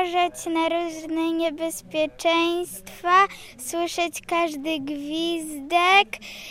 uważać na różne niebezpieczeństwa, słyszeć każdy gwizdek.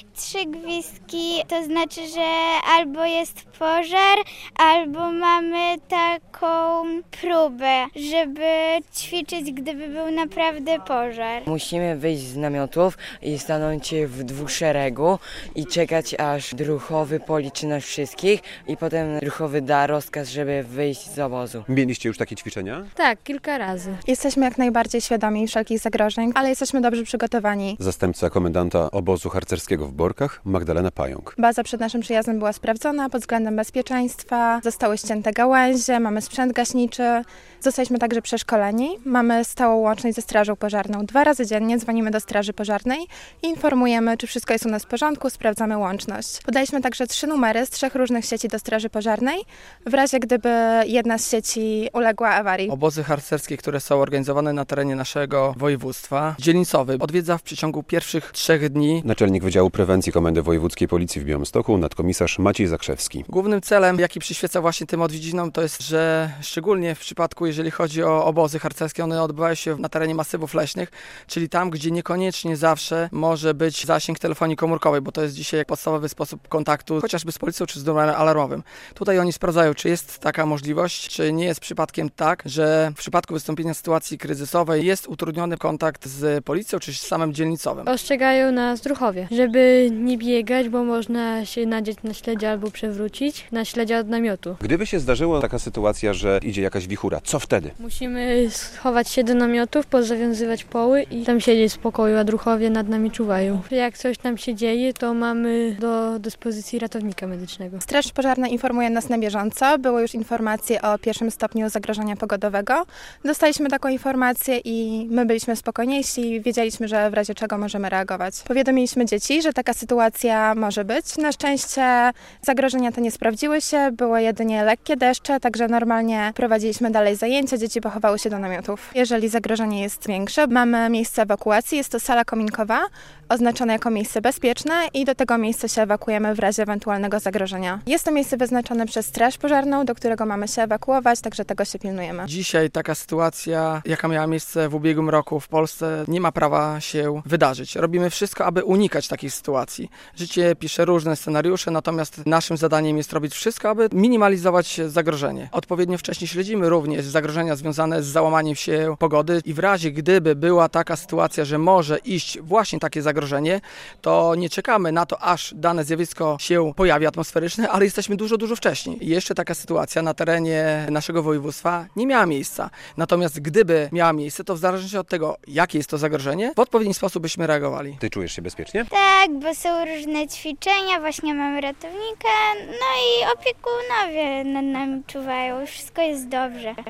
3 gwizdki to znaczy, że albo jest pożar, albo mamy taką próbę, żeby ćwiczyć, gdyby był naprawdę pożar. Musimy wyjść z namiotów i stanąć w 2 szeregu i czekać, aż druhowy policzy nas wszystkich i potem druhowy da rozkaz, żeby wyjść z obozu. Mieliście już takie ćwiczenia? Tak, kilka razy. Jesteśmy jak najbardziej świadomi wszelkich zagrożeń, ale jesteśmy dobrze przygotowani. Zastępca komendanta obozu harcerskiego w Borkach, Magdalena Pająk. Baza przed naszym przyjazdem była sprawdzona pod względem bezpieczeństwa, zostały ścięte gałęzie, mamy sprzęt gaśniczy. Zostaliśmy także przeszkoleni. Mamy stałą łączność ze strażą pożarną. 2 razy dziennie dzwonimy do straży pożarnej i informujemy, czy wszystko jest u nas w porządku, sprawdzamy łączność. Podaliśmy także 3 numery z 3 różnych sieci do straży pożarnej, w razie gdyby jedna z sieci uległa awarii. Obozy harcerskie, które są organizowane na terenie naszego województwa, dzielnicowy odwiedza w przeciągu pierwszych 3 dni. Naczelnik Wydziału Prewencji Komendy Wojewódzkiej Policji w Białymstoku, nadkomisarz Maciej Zakrzewski. Głównym celem, jaki przyświeca właśnie tym odwiedzinom, to jest, że szczególnie w przypadku, jeżeli chodzi o obozy harcerskie, one odbywają się na terenie masywów leśnych, czyli tam, gdzie niekoniecznie zawsze może być zasięg telefonii komórkowej, bo to jest dzisiaj podstawowy sposób kontaktu, chociażby z policją czy z numerem alarmowym. Tutaj oni sprawdzają, czy jest taka możliwość, czy nie jest przypadkiem tak, że w przypadku wystąpienia sytuacji kryzysowej jest utrudniony kontakt z policją czy z samym dzielnicowym. Ostrzegają nas druhowie, żeby nie biegać, bo można się nadzieć na śledzia albo przewrócić na śledzia od namiotu. Gdyby się zdarzyła taka sytuacja, że idzie jakaś wichura, co wtedy? Musimy schować się do namiotów, pozawiązywać poły i tam siedzieć w spokoju, a druhowie nad nami czuwają. Jak coś tam się dzieje, to mamy do dyspozycji ratownika medycznego. Straż pożarna informuje nas na bieżąco. Były już informacje o 1. stopniu zagrożenia pogodowego. Dostaliśmy taką informację i my byliśmy spokojniejsi, wiedzieliśmy, że w razie czego możemy reagować. Powiadomiliśmy dzieci, że taka sytuacja może być. Na szczęście zagrożenia te nie sprawdziły się, były jedynie lekkie deszcze, także normalnie prowadziliśmy dalej zajęcia, dzieci pochowały się do namiotów. Jeżeli zagrożenie jest większe, mamy miejsce ewakuacji, jest to sala kominkowa, oznaczone jako miejsce bezpieczne i do tego miejsca się ewakuujemy w razie ewentualnego zagrożenia. Jest to miejsce wyznaczone przez straż pożarną, do którego mamy się ewakuować, także tego się pilnujemy. Dzisiaj taka sytuacja, jaka miała miejsce w ubiegłym roku w Polsce, nie ma prawa się wydarzyć. Robimy wszystko, aby unikać takich sytuacji. Życie pisze różne scenariusze, natomiast naszym zadaniem jest robić wszystko, aby minimalizować zagrożenie. Odpowiednio wcześniej śledzimy również zagrożenia związane z załamaniem się pogody i w razie gdyby była taka sytuacja, że może iść właśnie takie zagrożenie, to nie czekamy na to, aż dane zjawisko się pojawi atmosferyczne, ale jesteśmy dużo wcześniej. I jeszcze taka sytuacja na terenie naszego województwa nie miała miejsca. Natomiast gdyby miała miejsce, to w zależności od tego, jakie jest to zagrożenie, w odpowiedni sposób byśmy reagowali. Ty czujesz się bezpiecznie? Tak, bo są różne ćwiczenia, właśnie mamy ratownika, no i opiekunowie nad nami czuwają, wszystko jest dobrze.